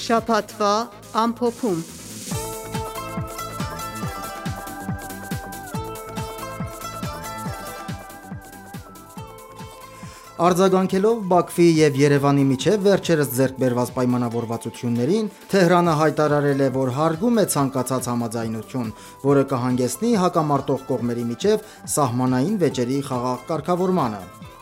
Շաբաթվա ամփոփում։ Արձագանքելով Բաքվի և Երևանի միջև վերջերս ձեռք բերված պայմանավորվածություններին, Թեհրանը հայտարարել է, որ հարգում է ցանկացած համաձայնություն, որը կհանգեցնի հակամարտող կողմերի միջև սահմանային վեճերի խաղաղ կարգավորմանը։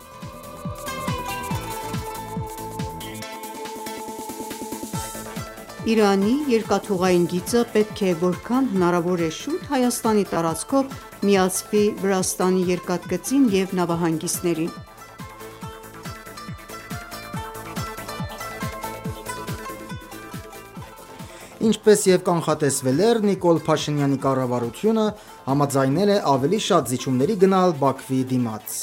Իրանի երկաթուղային գիծը պետք է որքան հնարավոր է շուտ Հայաստանի տարածքով միացվի Վրաստանի երկաթգծին և նավահանգիստներին։ Ինչպես և կանխատեսվել էր, Նիկոլ Փաշինյանի կառավարությունը համաձայնել է ավելի շատ զիջումների գնալ Բաքվի դիմաց։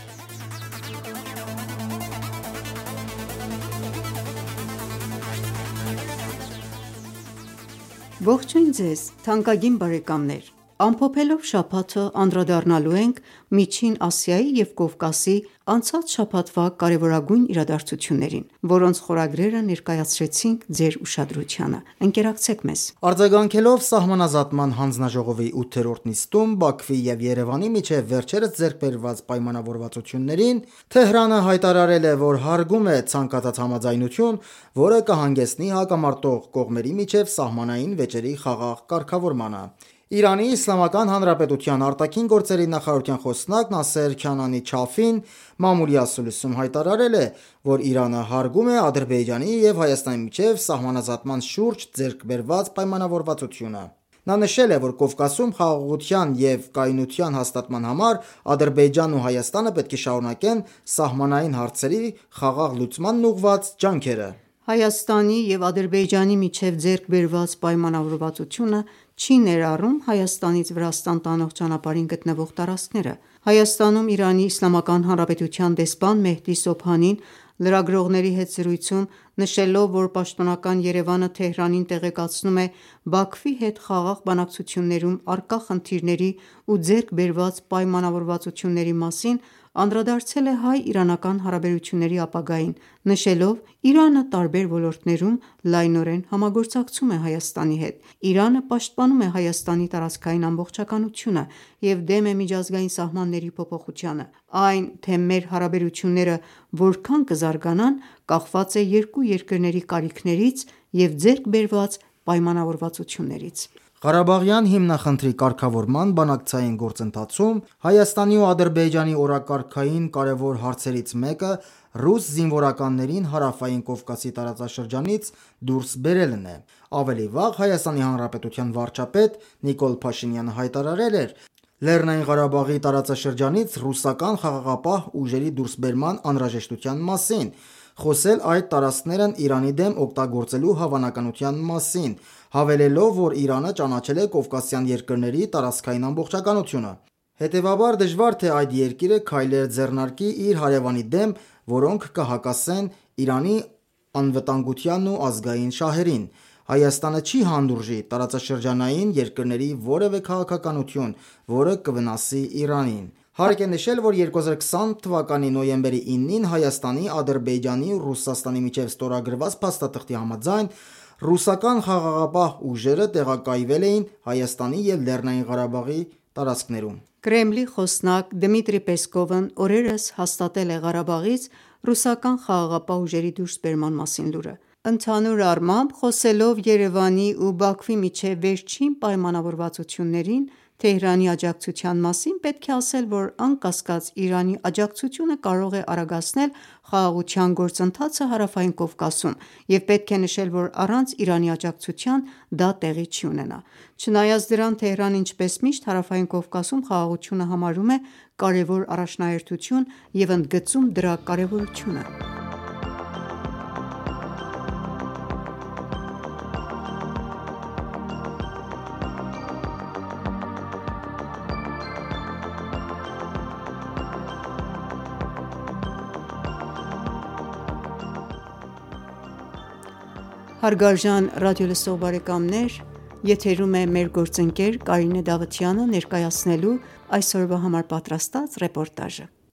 Ողջույն ձեզ թանկագին բարեկամներ: Ամփոփելով շաբաթը անդրադառնալու ենք Միջին Ասիայի և Կովկասի անցած շաբաթվա կարևորագույն իրադարձություններին, որոնց խորագրերը ներկայացրեցինք ձեր ուշադրությանը: Ընկերակցեք մեզ: Արձագանքելով Սահմանազատման հանձնաժողովի 8-րդ նիստում Բաքվի և Երևանի միջև վերջերս ձեռք բերված պայմանավորվածություններին, Թեհրանը հայտարարել է, որ հարգում է ցանկացած համաձայնություն, որը կհանգեցնի հակամարտող կողմերի միջև սահմանային վեճերի խաղաղ կարգավորմանը։ Իրանի Իսլամական Հանրապետության արտաքին գործերի նախարարության խոսնակ Նասեր Քանանի Չաֆին մամուլի ասուլիսում հայտարարել է, որ Իրանը հարգում է Ադրբեջանի և Հայաստանի միջև սահմանազատման շուրջ ձեռք բերված պայմանավորվածությունը։ Նա նշել է, որ Կովկասում խաղաղության և կայունության հաստատման համար Ադրբեջանն ու Հայաստանը պետք է շարունակեն սահմանային հարցերի խաղաղ լուծմանն ուղղված ջանքերը։ Հայաստանի և Ադրբեջանի միջև ձեռք բերված պայմանավորվածությունը չի ներառում Հայաստանից Վրաստան տանող ճանապարհին գտնվող տարածքները։ Հայաստանում Իրանի Իսլամական Հանրապետության դեսպան Մեհդի Սոբհանին լրագրողների հետ զրույցում նշելով, որ պաշտոնական Երևանը Թեհրանին տեղեկացնում է Բաքվի հետ խաղաղ բանակցություններում առկա խնդիրների ու ձեռք բերված պայմանավորվածությունների մասին, անդրադարձել է հայ-իրանական հարաբերությունների ապագային, նշելով. «Իրանը տարբեր ոլորտներում լայնորեն համագործակցում է Հայաստանի հետ։ Իրանը պաշտպանում է Հայաստանի տարածքային ամբողջականությունը և դեմ է միջազգային սահմանների փոփոխությանը։ Այն, թե մեր հարաբերությունները որքան կզարգանան, կախված է երկու երկրների կարիքներից և ձեռք բերված պայմանավորվածություններից»։ Ղարաբաղյան հիմնախնդրի կարգավորման բանակցային գործընթացում Հայաստանի ու Ադրբեջանի օրակարգային կարևոր հարցերից մեկը ռուս զինվորականներին Հարավային Կովկասի տարածաշրջանից դուրս բերելն է։ Ավելի վաղ Հայաստանի Հանրապետության վարչապետ Նիկոլ Փաշինյանը հայտարարել էր Լեռնային Ղարաբաղի տարածաշրջանից ռուսական խաղաղապահ ուժերի դուրսբերման անհրաժեշտության մասին, խոսել այդ տարածքներն Իրանի դեմ օգտագործելու հավանականության մասին, հավելելով, որ Իրանը ճանաչել է կովկասյան երկրների տարածքային ամբողջականությունը։ Հետևաբար դժվար թե այդ երկիրը քայլեր ձեռնարկի իր հարևանի դեմ, որոնք կհակասեն Իրանի անվտանգությանն ու ազգային շահերին։ Հայաստանը չի հանդուրժի տարածաշրջանային երկրների որևէ քաղաքականություն, որը կվնասի Իրանին։ Հարկ է նշել, որ 2020 թվականի նոյեմբերի 9-ին Հայաստանի, Ադրբեջանի ու Ռուսաստանի միջև ստորագրված փաստաթղթի համաձայն ռուսական խաղաղապահ ուժերը տեղակայվել էին Հայաստանի և Լեռնային Ղարաբաղի տարածքներում։ Կրեմլի խոսնակ Դմիտրի Պեսկովն օրերս հաստատել է Ղարաբաղից ռուսական խաղաղապահ ուժերի դուրսբերման մասին լուրը։ Ընդհանուր առմամբ, խոսելով Երևանի ու Բաքվի միջև վերջին պայմանավորվածություններին Թեհրանի աջակցության մասին, պետք է ասել, որ անկասկած Իրանի աջակցությունը կարող է արագացնել խաղաղության գործընթացը Հարավային Կովկասում, և պետք է նշել, որ առանց Իրանի աջակցության դա տեղի չի ունենա։ Չնայած դրան, Թեհրանը ինչպես միշտ Հարավային Կովկասում խաղաղությունը համարում է կարևոր առաջնահերթություն և ընդգծում դրա կարևորությունը։ Հարգարժան ռադիոլսող բարեկամներ, եթերում է մեր գործընկեր Կարինե Դավթյանը ներկայացնելու այսօրվա համար պատրաստած ռեպորտաժը։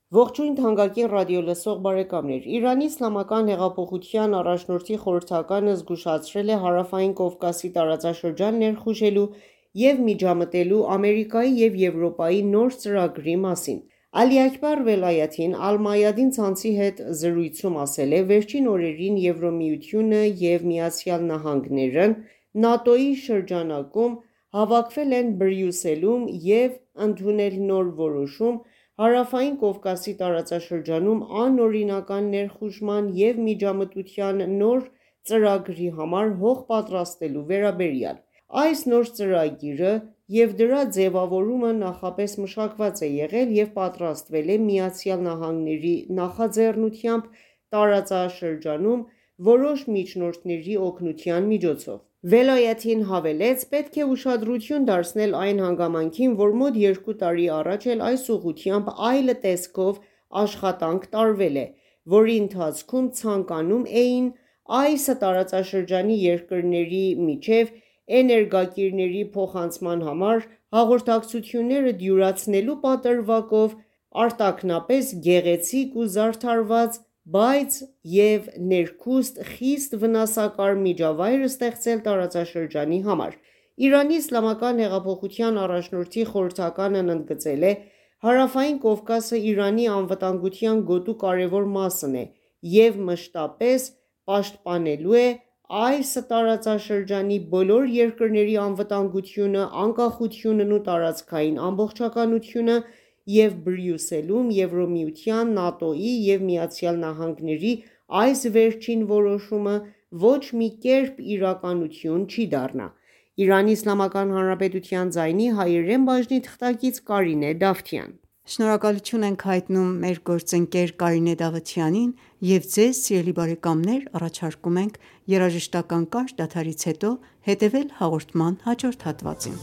Ողջույն թանկագին ռադիոլսող բարեկամներ, Իրանի Իսլամական հեղափոխության առաջնորդի խորհրդականը զգուշացրել է Հարավային Կովկասի տարածաշրջան ներխուժելու և միջամտելու Ամերիկայի և Եվրոպայի նոր ծրագրի մասին: Ալի Աքբար Վելայաթին Ալ-Մայադին ցանցի հետ զրույցում ասել է. «Վերջին օրերին Եվրամիությունը և ԱՄՆ-ն ՆԱՏՕ-ի շրջանակում հավաքվել են Բրյուսելում և ընդունել նոր որոշում Հարավային Կովկասի տարածաշրջանում անօրինական ներխուժման և միջամտության նոր ծրագրի համար հող պատրաստելու վերաբերյալ: Այս նոր ծրագիրը և դրա ձևավորումը նախապես մշակված է եղել և պատրաստվել է ԱՄՆ-ի նախաձեռնությամբ տարածաշրջանում որոշ միջնորդների օգնության միջոցով»: Վելայաթին հավելեց. «Պետք է ուշադրություն դարձնել այն հանգամանքին, որ մոտ 2 տարի առաջ էլ այս ուղղությամբ այլ տեսքով աշխատանք տարվել է, որի ընթացքում ցանկանում էին այս տարածաշրջանի երկրների միջև էներգակիրների փոխանցման համար հաղորդակցությունները դյուրացնելու պատրվակով արտաքնապես գեղեցիկ ու զարդարված, բայց և ներքուստ խիստ վնասակար միջավայր ստեղծել տարածաշրջանի համար»: Իրանի Իսլամական հեղափոխության առաջնորդի խորհրդականն ընդգծել է. «Հարավային Կովկասը Իրանի անվտանգության գոտու կարևոր մասն է և մշտապես պաշտպանելու է այս տարածաշրջանի բոլոր երկրների անվտանգությունը, անկախությունն ու տարածքային ամբողջականությունը և Բրյուսելում Եվրամիության, ՆԱՏՕ-ի և ԱՄՆ-ի այս վերջին որոշումը ոչ մի կերպ իրականություն չի դառնա»: ԻԻՀ ձայնի հայերեն բաժնի թղթակից Կարինե Դավթյան: Շնորհակալություն ենք հայտնում մեր գործընկեր Կարինե Դավթյանին և Ձեզ սիրելի բարեկամներ առաջարկում ենք երաժշտական կարճ դադարից հետո հետևել հաղորդման հաջորդ հատվածին: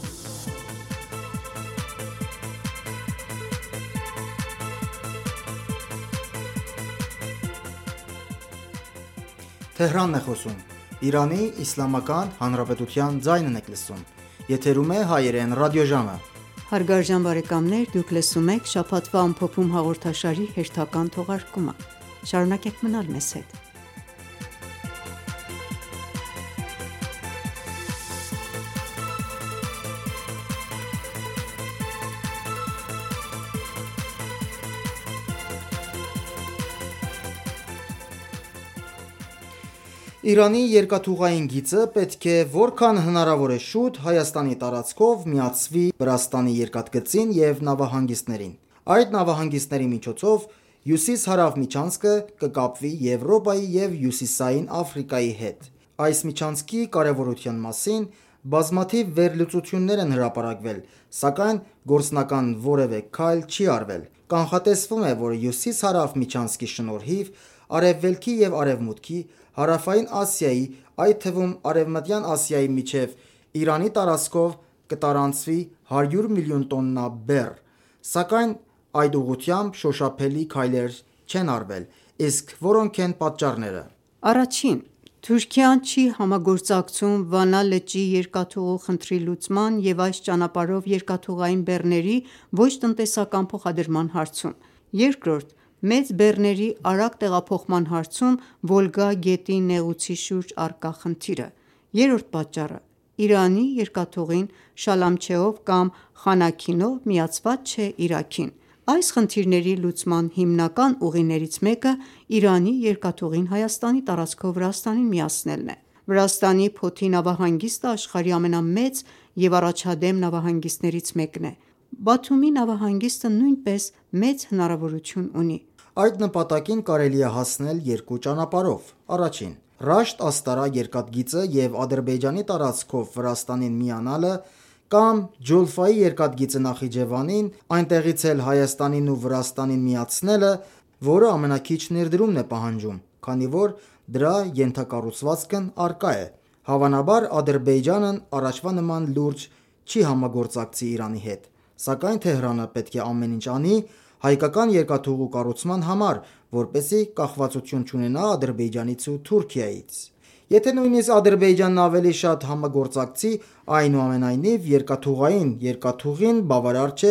Իրանի երկաթուղային գիծը պետք է որքան հնարավոր է շուտ Հայաստանի տարածքով միացվի Վրաստանի երկաթգծին և նավահանգիստներին: Այդ նավահանգիստների միջոցով հյուսիս-հարավ միջանցքը կկապվի Եվրոպայի և Հյուսիսային Աֆրիկայի հետ: Այս միջանցքի կարևորության մասին բազմաթիվ վերլուծություններ են հրապարակվել, սակայն գործնական որևէ քայլ չի արվել: Կանխատեսվում է, որ հյուսիս-հարավ միջանցքի շնորհիվ Արևելքի և Արևմուտքի, Հարավային Ասիայի, այդ թվում Արևմտյան Ասիայի միջև Իրանի տարածքով կտարանցվի 100 միլիոն տոննա բեռ, սակայն այդ ուղղությամբ շոշափելի քայլեր չեն արվել: Իսկ որոնք են պատճառները: Առաջին՝ Թուրքիան չի համագործակցում Վանա լճի երկաթուղու խնդրի լուծման և այս ճանապարհով երկաթուղային բեռների ոչ տնտեսական փոխադրման հարցում: Երկրորդ՝ մեծ բեռների արագ տեղափոխման հարցում Վոլգա գետի նեղուցի շուրջ առկա խնդիրը: Երրորդ պատճառը՝ Իրանի երկաթուղին Շալամչեով կամ Խանաքինով միացված չէ Իրաքին: Այս խնդիրների լուծման հիմնական ուղիներից մեկը Իրանի երկաթուղին Հայաստանի տարածքով Վրաստանին միացնելն է: Վրաստանի Փոթի նավահանգիստը աշխարհի ամենամեծ և առաջադեմ նավահանգիստներից մեկն է: Բաթումի նավահանգիստը նույնպես մեծ հնարավորություն ունի: Այդ նպատակին կարելի է հասնել երկու ճանապարհով: Առաջին՝ Ռաշտ-Աստարա երկաթգիծը և Ադրբեջանի տարածքով Վրաստանին միանալը կամ Ջոլֆայի երկաթգիծը Նախիջևանին, այնտեղից էլ Հայաստանին ու Վրաստանին միացնելը, որը ամենաքիչ ներդրումն է պահանջում, քանի որ դրա ենթակառուցվածքն առկա է: Հավանաբար Ադրբեջանն առաջվա նման լուրջ չի համագործակցի Իրանի հետ: Սակայն Թեհրանը պետք է ամեն ինչ անի հայկական երկաթուղու կառուցման համար, որպեսզի կախվածություն չունենա Ադրբեջանից ու Թուրքիայից: Եթե նույնիսկ Ադրբեջանն ավելի շատ համագործակցի, այնուամենայնիվ երկաթուղային երկաթուղին բավարար չէ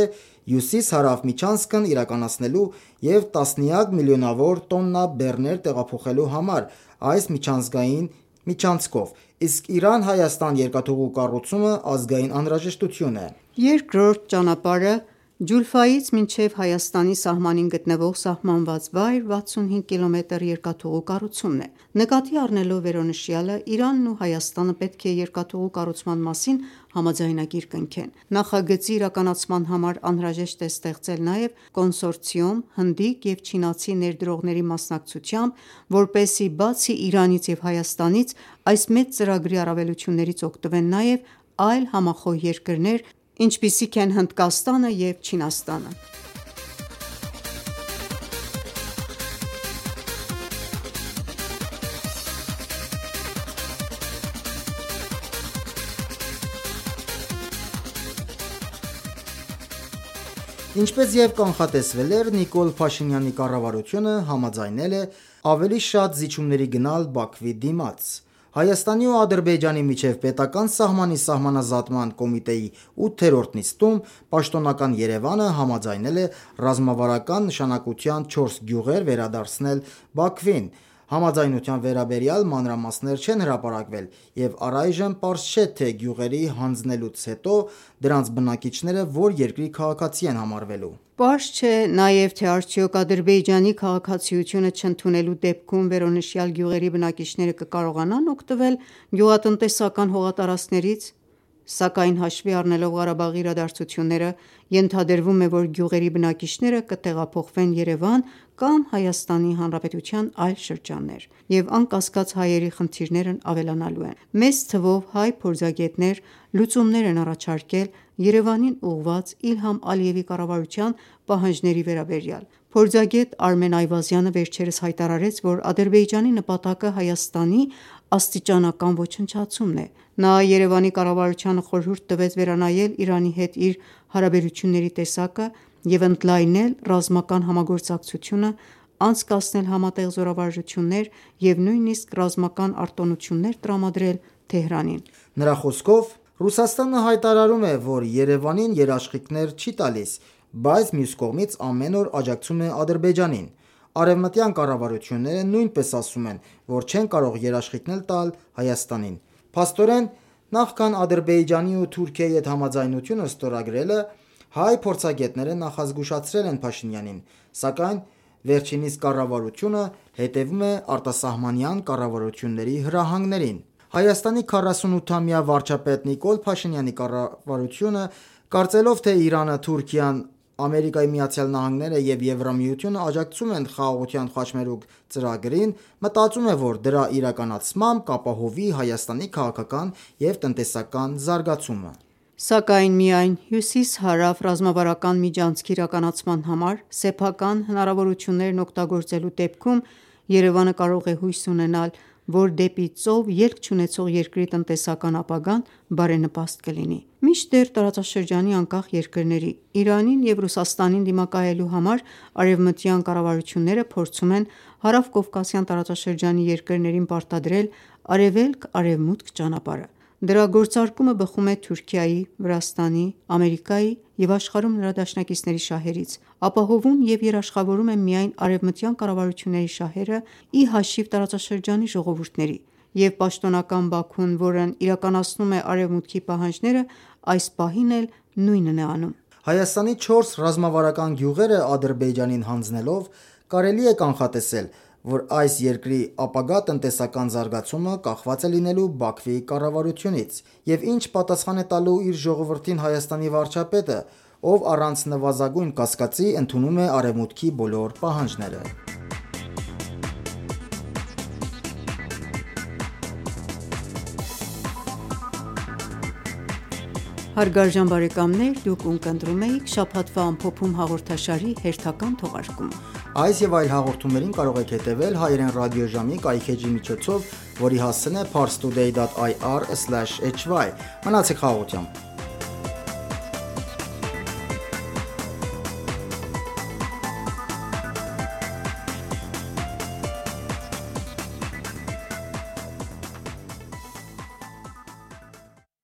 հյուսիս-հարավ միջանցքն իրականացնելու և տասնյակ միլիոնավոր տոննա բեռներ տեղափոխելու համար այս միջանցքային միջանցքով, իսկ Իրան-Հայաստան երկաթուղու կառուցումը ազգային անհրաժեշտություն է։ Երկրորդ ճանապարհը Ջուլֆայից մինչև Հայաստանի սահմանին գտնվող սահմանված վայր 65 կմ երկաթուղու կառուցումն է։ Նկատի առնելով վերոնշյալը, Իրանն ու Հայաստանը պետք է երկաթուղու կառուցման մասին համաձայնագիր կնքեն։ Նախագծի իրականացման համար անհրաժեշտ է ստեղծել նաև կոնսորցիում հնդիկ և չինացի ներդրողների մասնակցությամբ, որպեսզի բացի Իրանից և Հայաստանից, այս մեծ ծրագրի առավելություններից օգտվեն նաև այլ համախոհ երկրներ, ինչպիսիք են Հնդկաստանը և Չինաստանը։ Ինչպես և կանխատեսվել էր, Նիկոլ Փաշինյանի կառավարությունը համաձայնել է ավելի շատ զիջումների գնալ Բաքվի դիմաց։ Հայաստանի ու Ադրբեջանի միջև պետական սահմանի սահմանազատման կոմիտեի 8-րդ նիստում պաշտոնական Երևանը համաձայնել է ռազմավարական նշանակության 4 գյուղեր վերադարձնել Բաքվին։ Համաձայնության վերաբերյալ մանրամասներ չեն հրապարակվել, և առայժմ պարզ չէ, թե գյուղերի հանձնելուց հետո դրանց բնակիչները որ երկրի քաղաքացի են համարվելու։ Պարզ չէ նաև, թե արդյոք Ադրբեջանի քաղաքացիությունը չընդունելու դեպքում վերոնշյալ գյուղերի բնակիչները կկարողանան օգտվել գյուղատնտեսական հողատարածքներից, սակայն հաշվի առնելով Ղարաբաղի իրադարձությունները, ենթադրվում է, որ գյուղերի բնակիչները կտեղափոխվեն Երևան կամ Հայաստանի Հանրապետության այլ շրջաններ, և անկասկած հայերի խնդիրներն ավելանալու են։ Մեծ թվով հայ փորձագետներ լուծումներ են առաջարկել Երևանին ուղղված Իլհամ Ալիևի կառավարության պահանջների վերաբերյալ։ Փորձագետ Արմեն Այվազյանը վերջերս հայտարարեց, որ Ադրբեջանի նպատակը Հայաստանի աստիճանական ոչնչացումն է։ Նա Երևանի կառավարությանը խորհուրդ տվեց վերանայել Իրանի հետ իր հարաբերությունների տեսակը և ընդլայնել ռազմական համագործակցությունը, անցկացնել համատեղ զորավարժություններ և նույնիսկ ռազմական արտոնություններ տրամադրել Թեհրանին։ Նրա խոսքով, Ռուսաստանը հայտարարում է, որ Երևանին երաշխիքներ չի տալիս, բայց մյուս կողմից ամեն օր աջակցում է Ադրբեջանին։ Արևմտյան կառավարությունները նույնպես ասում են, որ չեն կարող երաշխիքներ տալ Հայաստանին։ Փաստորեն, նախքան Ադրբեջանի ու Թուրքիայի հետ համաձայնությունը ստորագրելը, հայ փորձագետները նախազգուշացրել են Փաշինյանին, սակայն վերջինիս կառավարությունը հետևում է արտասահմանյան կառավարությունների հրահանգներին։ Հայաստանի 48-ամյա վարչապետ Նիկոլ Փաշինյանի կառավարությունը, կարծելով, թե Իրանը, Թուրքիան, ԱՄՆ-ը և Եվրամիությունը աջակցում են Խաղաղության խաչմերուկ ծրագրին, մտածում է, որ դրա իրականացմամբ կապահովի Հայաստանի քաղաքական և տնտեսական զարգացումը։ Սակայն միայն հյուսիս-հարավ ռազմավարական միջանցքի իրականացման համար սեփական հնարավորություններն օգտագործելու դեպքում Երևանը կարող է հույս ունենալ, որ դեպի ծով ելք չունեցող երկրի տնտեսական ապագան բարենպաստ կլինի։ Մինչդեռ տարածաշրջանի անկախ երկրների՝ Իրանին և Ռուսաստանին դիմակայելու համար արևմտյան կառավարությունները փորձում են հարավկովկասյան տարածաշրջանի երկրներին պարտադրել արևելք-արևմուտք ճանապարհը։ Դրա գործարկումը բխում է Թուրքիայի, Վրաստանի, Ամերիկայի և աշխարհում նրա դաշնակիցների շահերից, ապահովում և երաշխավորում է միայն արևմտյան կառավարությունների շահերը՝ ի հաշիվ տարածաշրջանի ժողովուրդների, և պաշտոնական Բաքուն, որն իրականացնում է Արևմուտքի պահանջները, այս պահին էլ նույնն է անում։ Հայաստանի 4 ռազմավարական գյուղերը Ադրբեջանին հանձնելով, կարելի է կանխատեսել, որ այս երկրի ապագա տնտեսական զարգացումը կախված է լինելու Բաքվի կառավարությունից, և ինչ պատասխան է տալու իր ժողովրդին Հայաստանի վարչապետը, ով առանց նվազագույն կասկածի ընդունում է Արևմուտքի բոլոր պահանջները։ Հարգարժան բարեկամներ, դուք ունկնդրում եք շաբաթվա ամփոփում հաղորդաշարի հերթական թողարկումը։ Այս և այլ հաղորդումներին կարող եք հետևել հայերեն ռադիոժամի կայքէջի միջոցով, որի հասցեն է parstoday.ir/hy։ Մնացեք խաղաղությամբ։